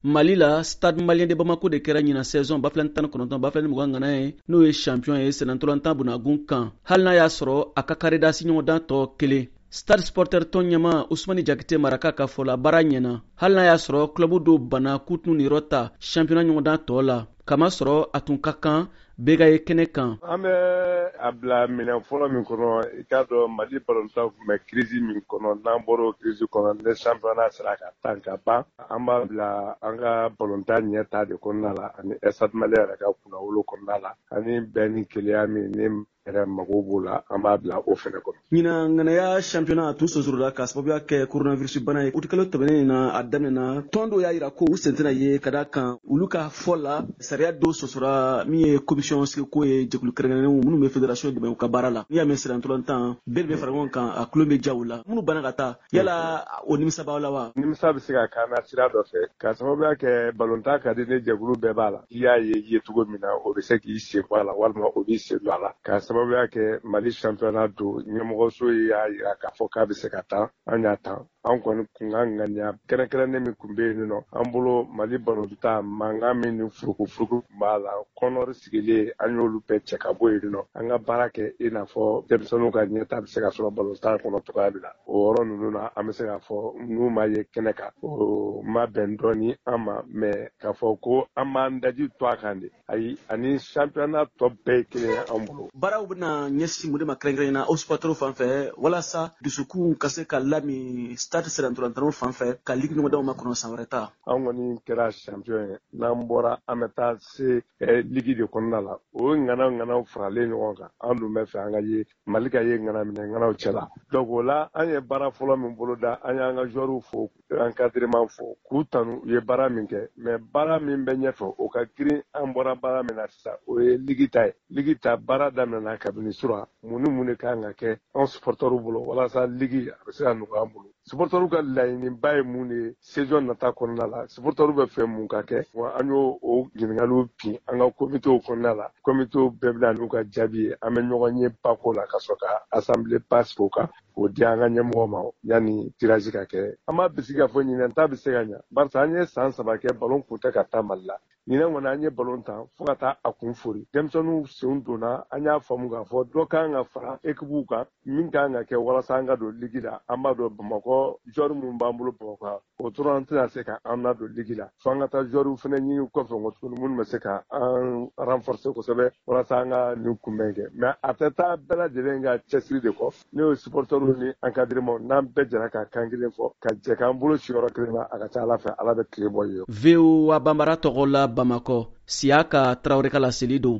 Mali la stade malien de Bamako de kɛra ɲina saison 2019 2020 ye n'o ye champion ye senatɔlantan bunagun kan hali n'a y'a sɔrɔ a ka karidasi ɲɔgɔndan tɔ kelen. Stade supporter tɔn ɲɛma Usmani Jakite Maraka ka fɔ la baara ɲɛna hali n'a y'a sɔrɔ club dɔw banna k'u tun niyɔrɔ ta championnat ɲɔgɔndan tɔ la kamasɔrɔ a tun ka kan bɛɛ ye kɛnɛ kan. An bɛ a bila minɛn fɔlɔ min kɔnɔ i k'a dɔn Mali balontan tun bɛ crise min kɔnɔ n'an bɔra o crise kɔnɔ ne championnat sera ka tan ka ban an b'a bila an ka balontan ɲɛta de kɔnɔna la ani Stade Malien yɛrɛ ka kunnawolo kɔnɔna la ani bɛn ni keleya min ni yɛrɛ mago b'o la an b'a bila o fɛnɛ kɔnɔ. Ɲina ŋanaya championnat tun sonsorola ka sababuya kɛ coronavirus bana ye utikalo tɛmɛnen na a daminɛna tɔn dɔw y'a yira ko u sen tɛna ye ka da kan olu ka fɔ la sariya dɔw sɔsɔra min ye commission sigiko ye jɛkulu kɛrɛnkɛrɛnnenw minnu bɛ fédération dɛmɛ u ka baara la n'i y'a mɛn senatɔlantan bɛɛ bɛ fara ɲɔgɔn kan a tulo bɛ ja u la minnu banna ka taa yala o nimisa b'aw la wa? Nimisa bɛ se ka k'an na sira dɔ fɛ ka sababuya kɛ balontan ka di ne jɛkulu bɛɛ b'a la i y'a ye cogo min na o bɛ se k'i sen bɔ a la walima o b'i sen don a la ka sababuya kɛ Mali championnat don ɲɛmɔgɔso y'a jira k'a fɔ k'a bɛ se ka taa an y'a tan an kɔni kun ka ŋaniya kɛrɛnkɛrɛnnen min tun bɛ yen nɔ an bolo Mali balontan mankan min ni furukufuruku tun b'a la kɔnɔri sigilen an y'olu bɛɛ cɛ ka bɔ yen nɔ an ka baara kɛ i n'a fɔ denmisɛnninw ka ɲɛta bɛ se ka sɔrɔ balontan kɔnɔ cogoya min na o yɔrɔ ninnu na an bɛ se k'a fɔ n'u ma ye kɛnɛ kan o ma bɛn dɔɔni an ma mɛ k'a fɔ ko an b'an daji to a kan de ayi ani championnat tɔ bɛɛ ye kelen ye an bolo. Baaraw bɛna ɲɛsin mun de ma kɛrɛnkɛrɛnnen na aw supporters fan fɛ walasa dusukun ka se ka lami stade senatɔlantanw fan fɛ ka ligue ɲɔgɔndanw ma kɔnɔ san wɛrɛ ta. An kɔni kɛra champion ye n'an bɔra an bɛ taa se ligue de kɔnɔna la o ŋanaw faralen ɲɔgɔn kan an dun bɛ fɛ an ka ye Mali ka ye ŋana minɛ ŋanaw cɛ la donc o la an ye baara fɔlɔ min boloda an y'an ka joueurs fo encadrement fo k'u tanu u ye baara min kɛ mais baara min bɛ ɲɛfɛ o ka girin an bɔra baara min na sisan o ye ligue ta ye ligue ta baara daminɛna kabini sura mun ni mun de kan ka kɛ an supporters bolo walasa ligue a bɛ se ka nɔgɔya an bolo supporters ka laɲiniba ye mun de ye saison nata kɔnɔna la supporters bɛ fɛ mun ka kɛ wa an y'o ɲininkaliw bin an ka comité kɔnɔna la comité bɛɛ bɛna n'u ka jaabi ye an bɛ ɲɔgɔn ye bako la ka sɔrɔ ka assemblée passe o kan k'o di an ka ɲɛmɔgɔ ma yanni tirage ka kɛ an b'a bisi k'a fɔ ɲinɛn ta bɛ se ka ɲɛ barisa an ye san 3 kɛ ballon kun tɛ ka taa Mali la ɲinɛn kɔni an ye ballon tan fo ka taa a kun fori denmisɛnninw sen donna an y'a faamu k'a fɔ dɔ kan ka fara équipe kan min kan ka kɛ walasa an ka don ligue la an b'a dɔn Bamakɔ joueurs minnu b'an bolo Bamakɔ o tora an tɛna se ka an na don ligue la fo an ka taa joueurs fana ɲini kɔfɛ n ko tuguni minnu bɛ se ka an renforcer kosɛbɛ walasa an ka nin kunbɛn kɛ mais a tɛ taa bɛɛ lajɛlen ka cɛsiri de kɔ ne y'o supporters ni encadrement n'an bɛɛ jɛra ka kan kelen fɔ ka jɛ k'an bolo siyɔrɔ kelen na a ka ca Ala fɛ Ala bɛ tile bɔ ye. VOA Bambara tɔgɔ la Bamakɔ Siaka Traoré ka laseli don.